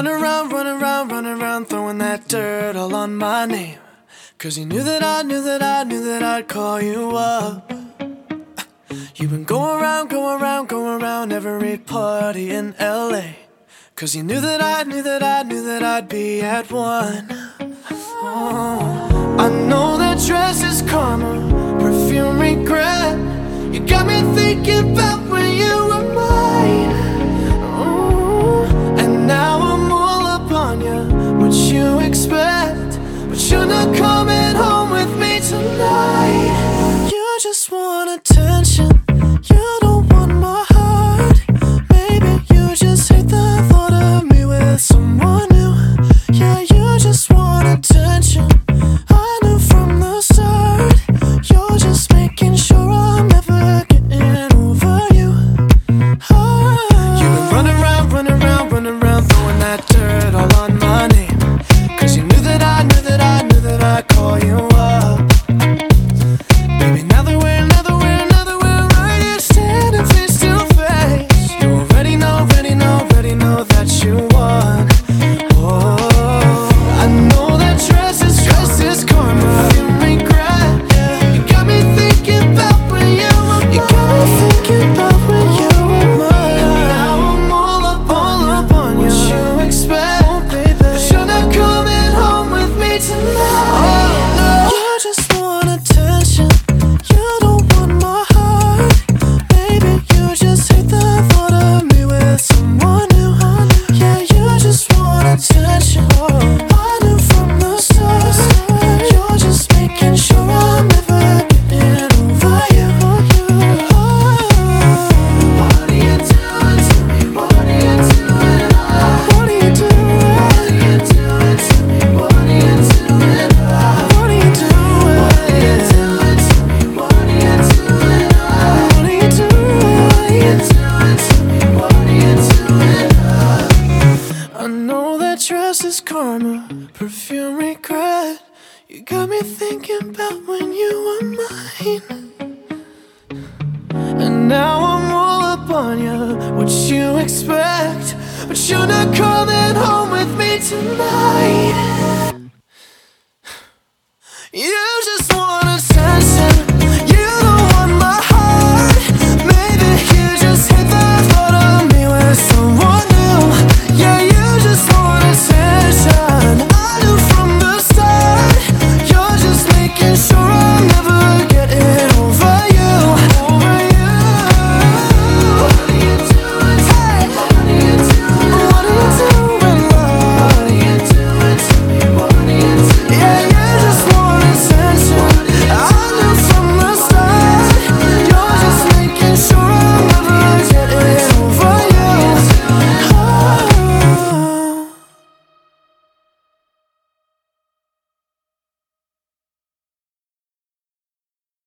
running around, throwing that dirt all on my name. 'Cause you knew that I knew that I'd call you up. You've been going around every party in LA. 'Cause you knew that I'd be at one. Oh, I know that dress is karma, perfume regret. You got me thinking about when you were mine. And now I'm all up on you, what you expect. But you're not coming home with me tonight. You just want attention, you don't want my heart. Maybe you just hate the thought of me with someone new. Yeah, you just want attention, I knew from the start. You're just making sure I'm never getting over you. You've been running around, throwing that dirt all on my name. 'Cause you knew that I'd call you up. Baby, now that we're right here standing face to face, you already know that you won. Oh, I know that dress is karma, you regret. You got me thinking about when you were mine. Now I'm all up on you. What you expect, oh, baby? But you're not coming home with me tonight. Oh, no. You just want attention, you don't want my heart. Maybe you just hate the thought of me with someone new. Yeah, you just want attention, I knew from the start. You're just making sure I'm never getting over you. What are you doing to me? What are you doing? What are you doing? What are you doing to me? What are you doing? What are you doing? What are you doing to me? What are you doing? What are you doing to me? What are you doing? I know that dress is karma, perfume regret. You got me thinking about when you were mine. And now I'm all up on you, what you expect. But you're not coming home with me tonight. You just want attention, you don't want my heart. Maybe you just hate the thought of me with someone new. Yeah, you just want attention, I knew from the start. You're just making sure